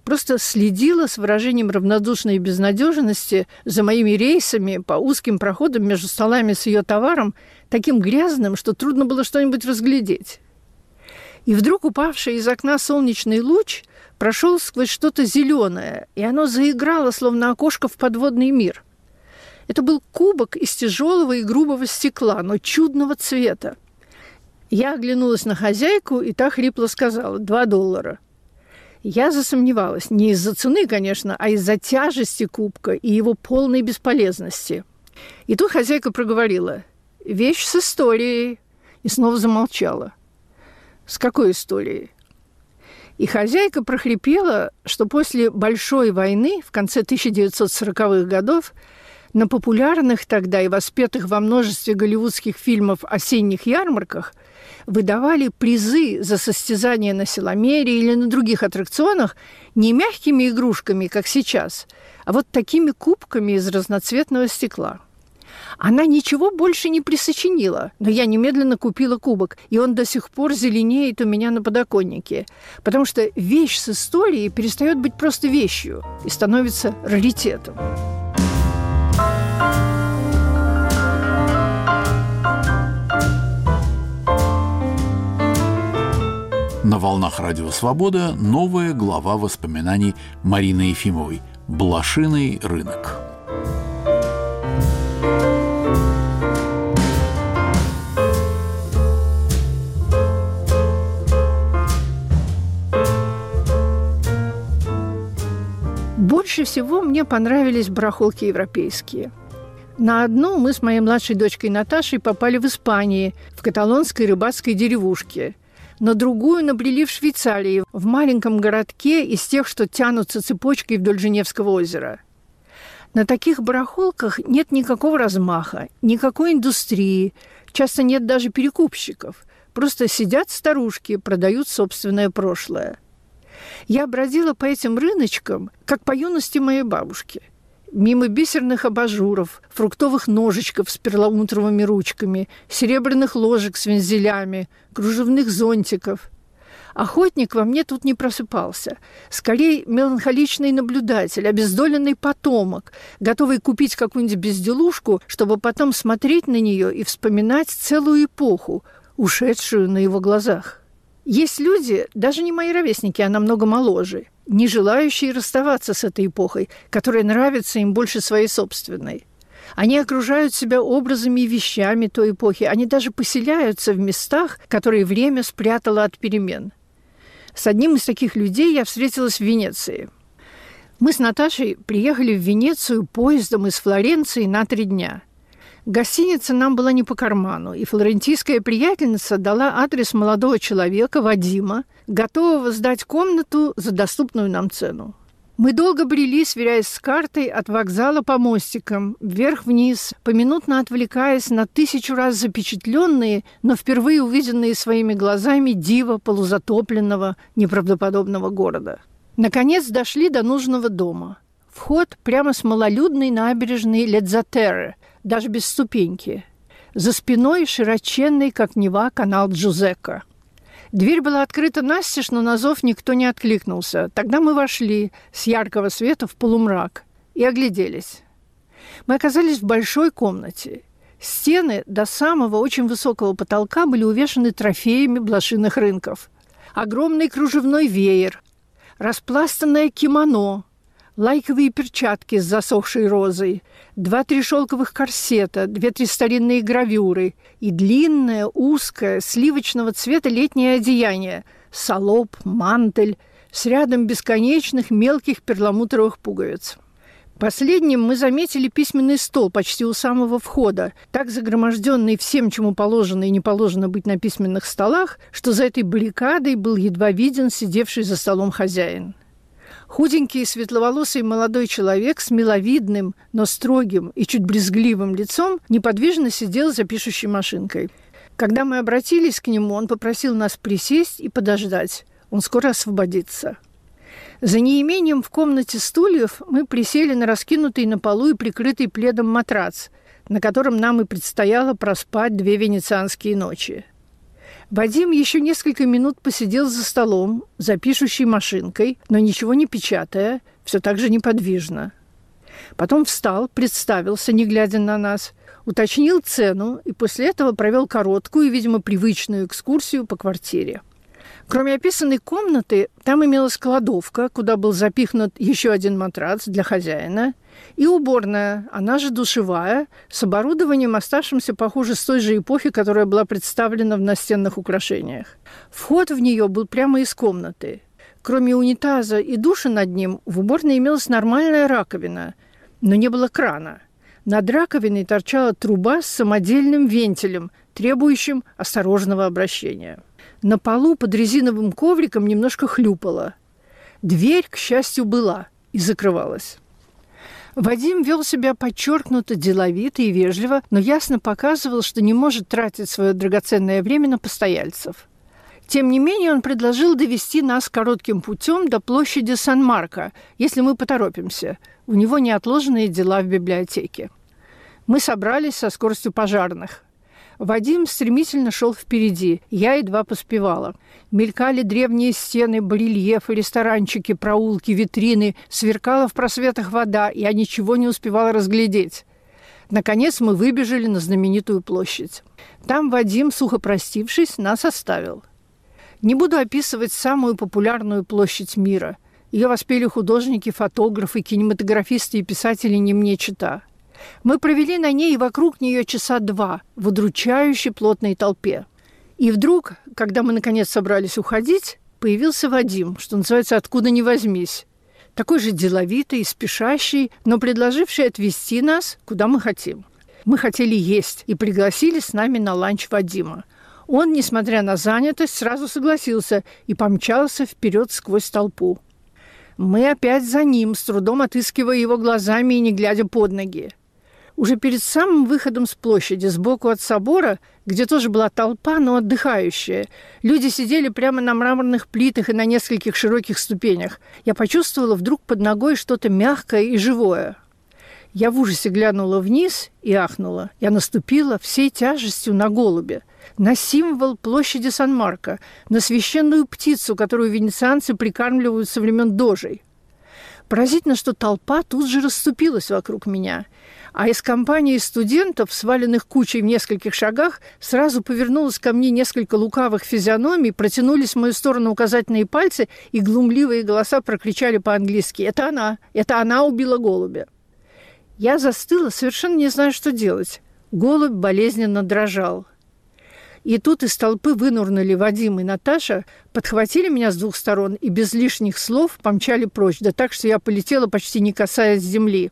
просто следила с выражением равнодушной безнадежности за моими рейсами по узким проходам между столами с ее товаром, таким грязным, что трудно было что-нибудь разглядеть. И вдруг упавший из окна солнечный луч прошел сквозь что-то зеленое, и оно заиграло, словно окошко в подводный мир. Это был кубок из тяжелого и грубого стекла, но чудного цвета. Я оглянулась на хозяйку, и та хрипло сказала: $2. Я засомневалась. Не из-за цены, конечно, а из-за тяжести кубка и его полной бесполезности. И тут хозяйка проговорила: «Вещь с историей», и снова замолчала. «С какой историей?» И хозяйка прохрипела, что после Большой войны в конце 1940-х годов на популярных тогда и воспетых во множестве голливудских фильмов осенних ярмарках выдавали призы за состязания на силомере или на других аттракционах не мягкими игрушками, как сейчас, а вот такими кубками из разноцветного стекла. Она ничего больше не присочинила, но я немедленно купила кубок, и он до сих пор зеленеет у меня на подоконнике, потому что вещь с историей перестает быть просто вещью и становится раритетом. На волнах Радио Свобода новая глава воспоминаний Марины Ефимовой «Блошиный рынок». Больше всего мне понравились барахолки европейские. На одну мы с моей младшей дочкой Наташей попали в Испании, в каталонской рыбацкой деревушке. На другую набрели в Швейцарии, в маленьком городке из тех, что тянутся цепочкой вдоль Женевского озера. На таких барахолках нет никакого размаха, никакой индустрии, часто нет даже перекупщиков. Просто сидят старушки, продают собственное прошлое. Я бродила по этим рыночкам, как по юности моей бабушки. Мимо бисерных абажуров, фруктовых ножичков с перламутровыми ручками, серебряных ложек с вензелями, кружевных зонтиков. Охотник во мне тут не просыпался. Скорее, меланхоличный наблюдатель, обездоленный потомок, готовый купить какую-нибудь безделушку, чтобы потом смотреть на нее и вспоминать целую эпоху, ушедшую на его глазах. Есть люди, даже не мои ровесники, а намного моложе, не желающие расставаться с этой эпохой, которая нравится им больше своей собственной. Они окружают себя образами и вещами той эпохи, они даже поселяются в местах, которые время спрятало от перемен. С одним из таких людей я встретилась в Венеции. Мы с Наташей приехали в Венецию поездом из Флоренции на 3 дня. Гостиница нам была не по карману, и флорентийская приятельница дала адрес молодого человека, Вадима, готового сдать комнату за доступную нам цену. Мы долго брели, сверяясь с картой от вокзала по мостикам, вверх-вниз, поминутно отвлекаясь на 1000 раз запечатленные, но впервые увиденные своими глазами диво полузатопленного, неправдоподобного города. Наконец дошли до нужного дома. Вход прямо с малолюдной набережной Ледзатерре, даже без ступеньки. За спиной широченный, как Нева, канал Джузекко. Дверь была открыта настежь, но на зов никто не откликнулся. Тогда мы вошли с яркого света в полумрак и огляделись. Мы оказались в большой комнате. Стены до самого очень высокого потолка были увешаны трофеями блошиных рынков. Огромный кружевной веер, распластанное кимоно, лайковые перчатки с засохшей розой, 2-3 шелковых корсета, 2-3 старинные гравюры и длинное, узкое, сливочного цвета летнее одеяние, салоп, мантель с рядом бесконечных мелких перламутровых пуговиц. Последним мы заметили письменный стол почти у самого входа, так загроможденный всем, чему положено и не положено быть на письменных столах, что за этой баррикадой был едва виден сидевший за столом хозяин. Худенький светловолосый молодой человек с миловидным, но строгим и чуть брезгливым лицом неподвижно сидел за пишущей машинкой. Когда мы обратились к нему, он попросил нас присесть и подождать. Он скоро освободится. За неимением в комнате стульев мы присели на раскинутый на полу и прикрытый пледом матрац, на котором нам и предстояло проспать 2 венецианские ночи. Вадим еще несколько минут посидел за столом, за пишущей машинкой, но ничего не печатая, все так же неподвижно. Потом встал, представился, не глядя на нас, уточнил цену и после этого провел короткую, видимо, привычную экскурсию по квартире. Кроме описанной комнаты, там имелась кладовка, куда был запихнут еще один матрац для хозяина, и уборная, она же душевая, с оборудованием, оставшимся, похоже, с той же эпохи, которая была представлена в настенных украшениях. Вход в нее был прямо из комнаты. Кроме унитаза и душа над ним, в уборной имелась нормальная раковина, но не было крана. Над раковиной торчала труба с самодельным вентилем, требующим осторожного обращения. На полу под резиновым ковриком немножко хлюпало. Дверь, к счастью, была и закрывалась. Вадим вел себя подчеркнуто деловито и вежливо, но ясно показывал, что не может тратить свое драгоценное время на постояльцев. Тем не менее, он предложил довести нас коротким путем до площади Сан-Марко, если мы поторопимся. У него неотложные дела в библиотеке. Мы собрались со скоростью пожарных. Вадим стремительно шел впереди, я едва поспевала. Мелькали древние стены, барельефы, ресторанчики, проулки, витрины, сверкала в просветах вода, и я ничего не успевала разглядеть. Наконец мы выбежали на знаменитую площадь. Там Вадим, сухо простившись, нас оставил. Не буду описывать самую популярную площадь мира. Ее воспели художники, фотографы, кинематографисты и писатели не мне чета. Мы провели на ней и вокруг нее часа 2 в удручающе плотной толпе. И вдруг, когда мы наконец собрались уходить, появился Вадим, что называется, откуда ни возьмись. Такой же деловитый и спешащий, но предложивший отвезти нас, куда мы хотим. Мы хотели есть и пригласили с нами на ланч Вадима. Он, несмотря на занятость, сразу согласился и помчался вперед сквозь толпу. Мы опять за ним, с трудом отыскивая его глазами и не глядя под ноги. Уже перед самым выходом с площади, сбоку от собора, где тоже была толпа, но отдыхающая, люди сидели прямо на мраморных плитах и на нескольких широких ступенях. Я почувствовала вдруг под ногой что-то мягкое и живое. Я в ужасе глянула вниз и ахнула. Я наступила всей тяжестью на голубя, на символ площади Сан-Марко, на священную птицу, которую венецианцы прикармливают со времен дожей. Поразительно, что толпа тут же расступилась вокруг меня, а из компании студентов, сваленных кучей в нескольких шагах, сразу повернулось ко мне несколько лукавых физиономий, протянулись в мою сторону указательные пальцы, и глумливые голоса прокричали по-английски: «Это она убила голубя!» Я застыла, совершенно не зная, что делать. Голубь болезненно дрожал. И тут из толпы вынурнули Вадим и Наташа, подхватили меня с 2 сторон и без лишних слов помчали прочь, да так, что я полетела, почти не касаясь земли.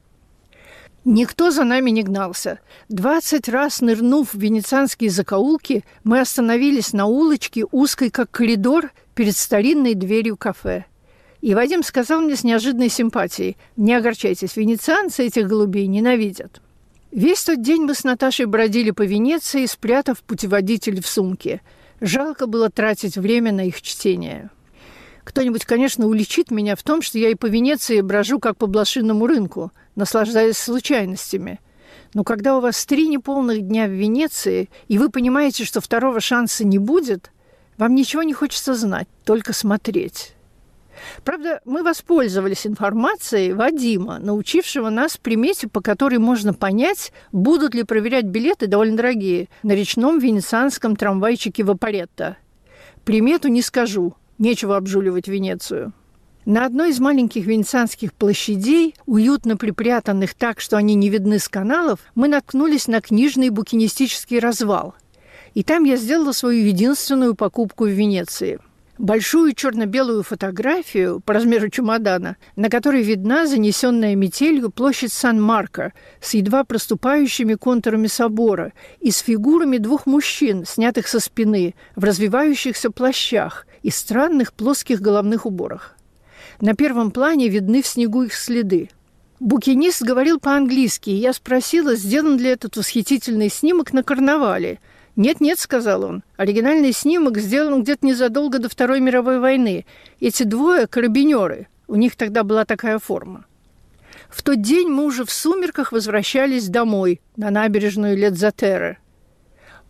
Никто за нами не гнался. 20 раз нырнув в венецианские закоулки, мы остановились на улочке, узкой как коридор, перед старинной дверью кафе. И Вадим сказал мне с неожиданной симпатией: «Не огорчайтесь, венецианцы этих голубей ненавидят». Весь тот день мы с Наташей бродили по Венеции, спрятав путеводитель в сумке. Жалко было тратить время на их чтение. Кто-нибудь, конечно, уличит меня в том, что я и по Венеции брожу, как по блошиному рынку, наслаждаясь случайностями. Но когда у вас 3 неполных дня в Венеции, и вы понимаете, что второго шанса не будет, вам ничего не хочется знать, только смотреть. Правда, мы воспользовались информацией Вадима, научившего нас примете, по которой можно понять, будут ли проверять билеты, довольно дорогие, на речном венецианском трамвайчике Вапоретто. Примету не скажу, нечего обжуливать Венецию. На одной из маленьких венецианских площадей, уютно припрятанных так, что они не видны с каналов, мы наткнулись на книжный букинистический развал. И там я сделала свою единственную покупку в Венеции – большую черно-белую фотографию по размеру чемодана, на которой видна занесенная метелью площадь Сан-Марко с едва проступающими контурами собора и с фигурами 2 мужчин, снятых со спины, в развивающихся плащах и странных плоских головных уборах. На первом плане видны в снегу их следы. Букинист говорил по-английски, и я спросила, сделан ли этот восхитительный снимок на карнавале. «Нет-нет», — сказал он, — «оригинальный снимок сделан где-то незадолго до Второй мировой войны. Эти 2 карабинеры, у них тогда была такая форма». В тот день мы уже в сумерках возвращались домой, на набережную Ледзатерре.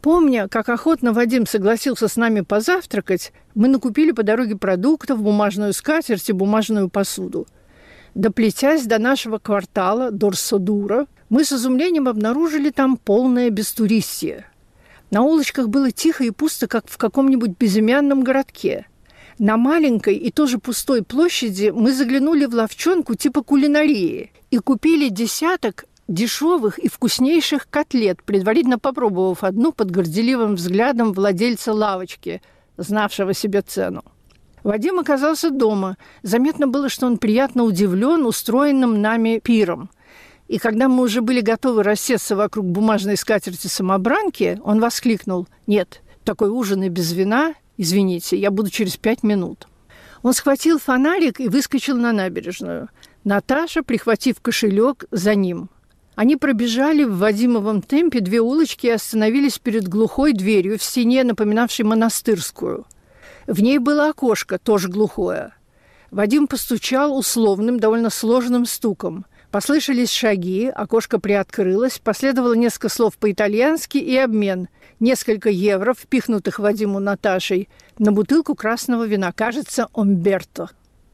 Помня, как охотно Вадим согласился с нами позавтракать, мы накупили по дороге продуктов, бумажную скатерть и бумажную посуду. Доплетясь до нашего квартала Дорсодура, мы с изумлением обнаружили там полное бестуристье. На улочках было тихо и пусто, как в каком-нибудь безымянном городке. На маленькой и тоже пустой площади мы заглянули в лавчонку типа кулинарии и купили десяток дешевых и вкуснейших котлет, предварительно попробовав одну под горделивым взглядом владельца лавочки, знавшего себе цену. Вадим оказался дома. Заметно было, что он приятно удивлен устроенным нами пиром. И когда мы уже были готовы рассесться вокруг бумажной скатерти-самобранки, он воскликнул: «Нет, такой ужин и без вина, извините, я буду через 5 минут». Он схватил фонарик и выскочил на набережную. Наташа, прихватив кошелек, за ним. Они пробежали в Вадимовом темпе 2 улочки и остановились перед глухой дверью в стене, напоминавшей монастырскую. В ней было окошко, тоже глухое. Вадим постучал условным, довольно сложным стуком. Послышались шаги, окошко приоткрылось, последовало несколько слов по-итальянски и обмен. Несколько евро, впихнутых Вадиму Наташей, на бутылку красного вина, кажется, Омберто.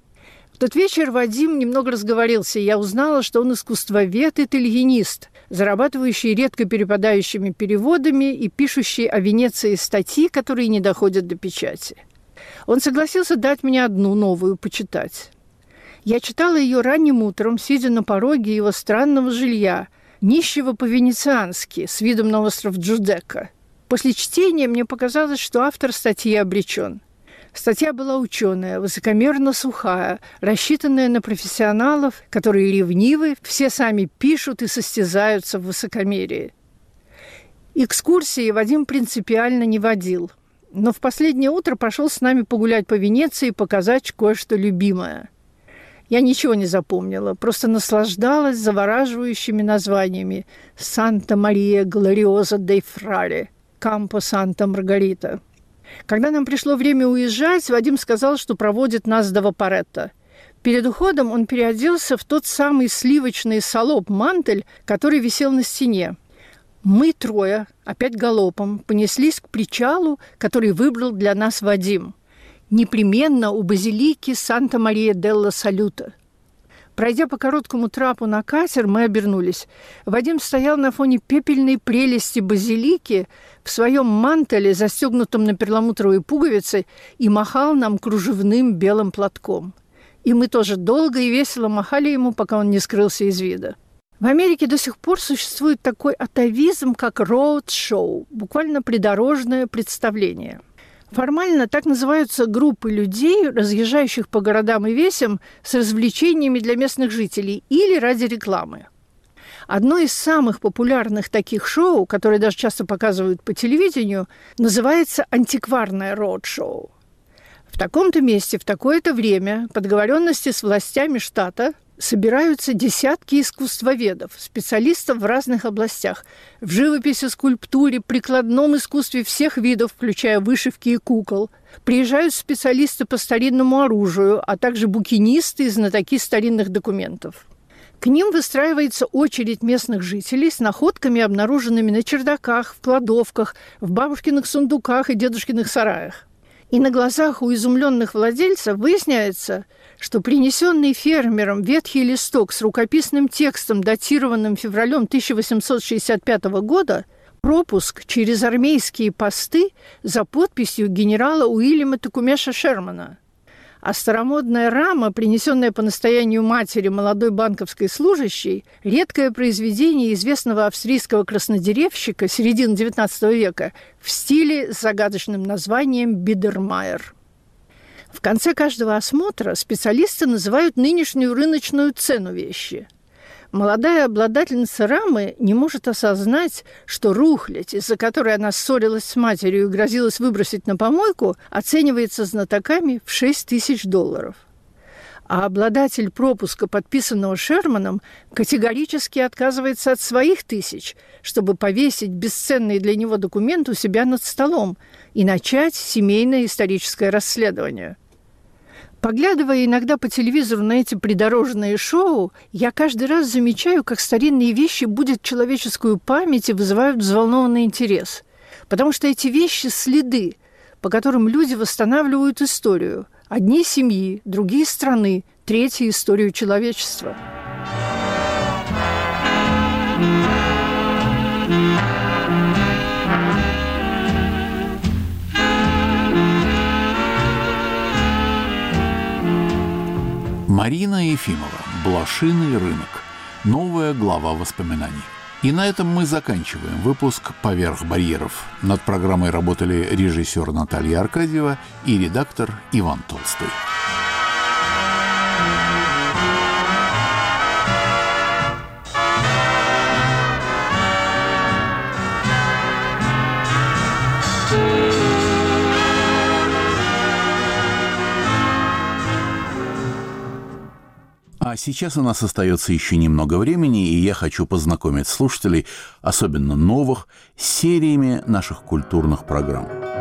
В тот вечер Вадим немного разговорился, и я узнала, что он искусствовед и тальянист, зарабатывающий редко перепадающими переводами и пишущий о Венеции статьи, которые не доходят до печати. Он согласился дать мне одну новую почитать. Я читала ее ранним утром, сидя на пороге его странного жилья, нищего по-венециански, с видом на остров Джудека. После чтения мне показалось, что автор статьи обречен. Статья была ученая, высокомерно сухая, рассчитанная на профессионалов, которые ревнивы, все сами пишут и состязаются в высокомерии. Экскурсии Вадим принципиально не водил, но в последнее утро пошел с нами погулять по Венеции и показать кое-что любимое. Я ничего не запомнила, просто наслаждалась завораживающими названиями: «Санта-Мария-Глориоза-дей-Фраре», «Кампо-Санта-Маргарита». Когда нам пришло время уезжать, Вадим сказал, что проводит нас до Вапоретто. Перед уходом он переоделся в тот самый сливочный салоп-мантель, который висел на стене. Мы 3, опять галопом, понеслись к причалу, который выбрал для нас Вадим. Непременно у базилики Санта-Мария-делла-Салюта. Пройдя по короткому трапу на катер, мы обернулись. Вадим стоял на фоне пепельной прелести базилики в своем мантеле, застегнутом на перламутровой пуговице, и махал нам кружевным белым платком. И мы тоже долго и весело махали ему, пока он не скрылся из вида. В Америке до сих пор существует такой атавизм, как роуд-шоу, буквально придорожное представление. Формально так называются группы людей, разъезжающих по городам и весям с развлечениями для местных жителей или ради рекламы. Одно из самых популярных таких шоу, которые даже часто показывают по телевидению, называется антикварное роуд-шоу. В таком-то месте, в такое-то время, по договоренности с властями штата, собираются десятки искусствоведов, специалистов в разных областях – в живописи, скульптуре, прикладном искусстве всех видов, включая вышивки и кукол. Приезжают специалисты по старинному оружию, а также букинисты и знатоки старинных документов. К ним выстраивается очередь местных жителей с находками, обнаруженными на чердаках, в кладовках, в бабушкиных сундуках и дедушкиных сараях. И на глазах у изумленных владельцев выясняется, что принесенный фермером ветхий листок с рукописным текстом, датированным февралем 1865 года, пропуск через армейские посты за подписью генерала Уильяма Текумеша Шермана. А старомодная рама, принесенная по настоянию матери молодой банковской служащей, редкое произведение известного австрийского краснодеревщика середины XIX века в стиле с загадочным названием «Бидермайер». В конце каждого осмотра специалисты называют нынешнюю рыночную цену вещи. Молодая обладательница рамы не может осознать, что рухлядь, из-за которой она ссорилась с матерью и грозилась выбросить на помойку, оценивается знатоками в $6000. А обладатель пропуска, подписанного Шерманом, категорически отказывается от своих 1000, чтобы повесить бесценный для него документ у себя над столом и начать семейное историческое расследование. Поглядывая иногда по телевизору на эти придорожные шоу, я каждый раз замечаю, как старинные вещи будят человеческую память и вызывают взволнованный интерес. Потому что эти вещи – следы, по которым люди восстанавливают историю. Одни семьи, другие страны, третьи – историю человечества. Марина Ефимова. «Блошиный рынок». Новая глава воспоминаний. И на этом мы заканчиваем выпуск «Поверх барьеров». Над программой работали режиссер Наталья Аркадьева и редактор Иван Толстой. А сейчас у нас остается еще немного времени, и я хочу познакомить слушателей, особенно новых, с сериями наших культурных программ.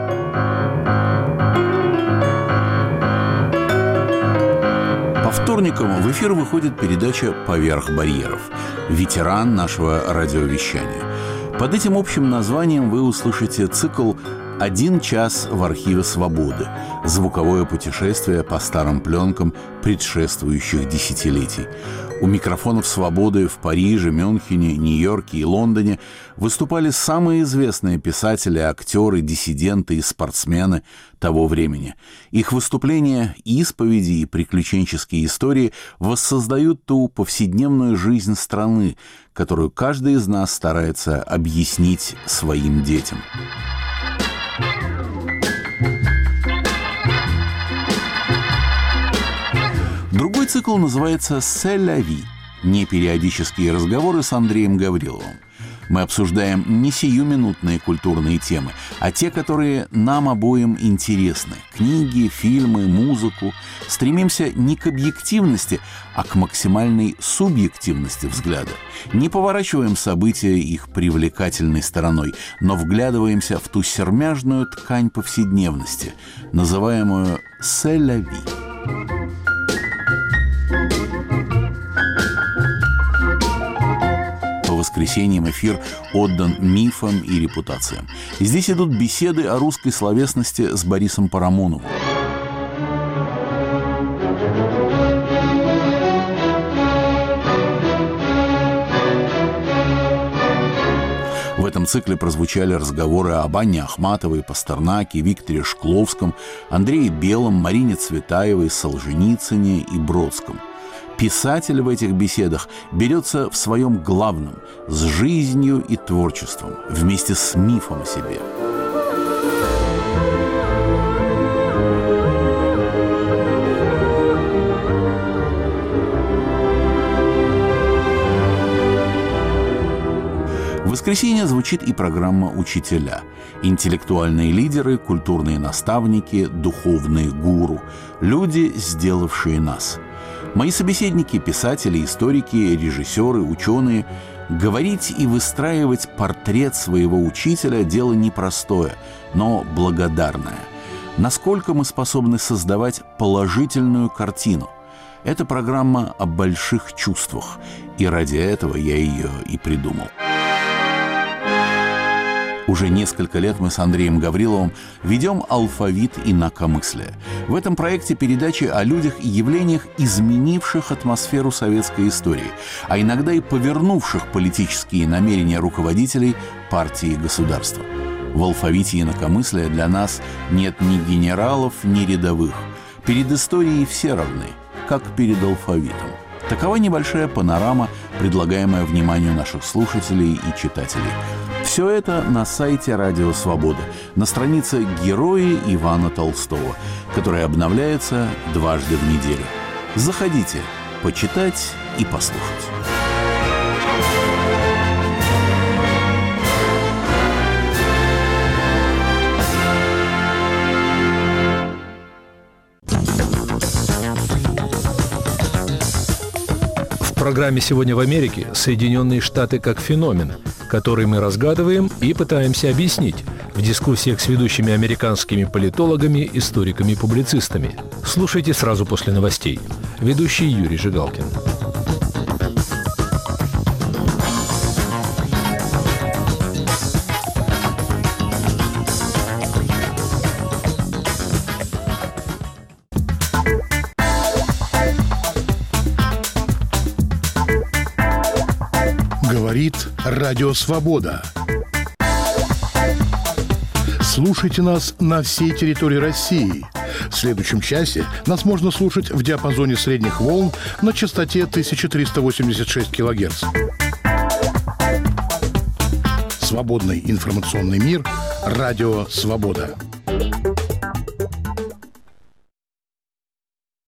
По вторникам в эфир выходит передача «Поверх барьеров», ветеран нашего радиовещания. Под этим общим названием вы услышите цикл «1 час в архиве «Свободы», звуковое путешествие по старым пленкам предшествующих десятилетий. У микрофонов «Свободы» в Париже, Мюнхене, Нью-Йорке и Лондоне выступали самые известные писатели, актеры, диссиденты и спортсмены того времени. Их выступления, исповеди и приключенческие истории воссоздают ту повседневную жизнь страны, которую каждый из нас старается объяснить своим детям. Другой цикл называется «C'est la vie» – непериодические разговоры с Андреем Гавриловым. Мы обсуждаем не сиюминутные культурные темы, а те, которые нам обоим интересны – книги, фильмы, музыку. Стремимся не к объективности, а к максимальной субъективности взгляда. Не поворачиваем события их привлекательной стороной, но вглядываемся в ту сермяжную ткань повседневности, называемую «C'est la vie». По воскресеньям эфир отдан мифам и репутациям. Здесь идут беседы о русской словесности с Борисом Парамоновым. В этом цикле прозвучали разговоры об Анне Ахматовой, Пастернаке, Викторе Шкловском, Андрее Белом, Марине Цветаевой, Солженицыне и Бродском. Писатель в этих беседах берется в своем главном – с жизнью и творчеством, вместе с мифом о себе. В воскресенье звучит и программа «Учителя». Интеллектуальные лидеры, культурные наставники, духовные гуру. Люди, сделавшие нас. Мои собеседники – писатели, историки, режиссеры, ученые. Говорить и выстраивать портрет своего учителя – дело непростое, но благодарное. Насколько мы способны создавать положительную картину? Это программа о больших чувствах, и ради этого я ее и придумал. Уже несколько лет мы с Андреем Гавриловым ведем «Алфавит инакомыслия». В этом проекте передачи о людях и явлениях, изменивших атмосферу советской истории, а иногда и повернувших политические намерения руководителей партии и государства. В «Алфавите инакомыслия» для нас нет ни генералов, ни рядовых. Перед историей все равны, как перед алфавитом. Такова небольшая панорама, предлагаемая вниманию наших слушателей и читателей. Все это на сайте «Радио Свобода», на странице «Герои» Ивана Толстого, которая обновляется дважды в неделю. Заходите, почитать и послушать. В программе «Сегодня в Америке» Соединенные Штаты как феномен, который мы разгадываем и пытаемся объяснить в дискуссиях с ведущими американскими политологами, историками и публицистами. Слушайте сразу после новостей. Ведущий Юрий Жигалкин. Говорит Радио Свобода. Слушайте нас на всей территории России. В следующем часе нас можно слушать в диапазоне средних волн на частоте 1386 кГц. Свободный информационный мир. Радио Свобода.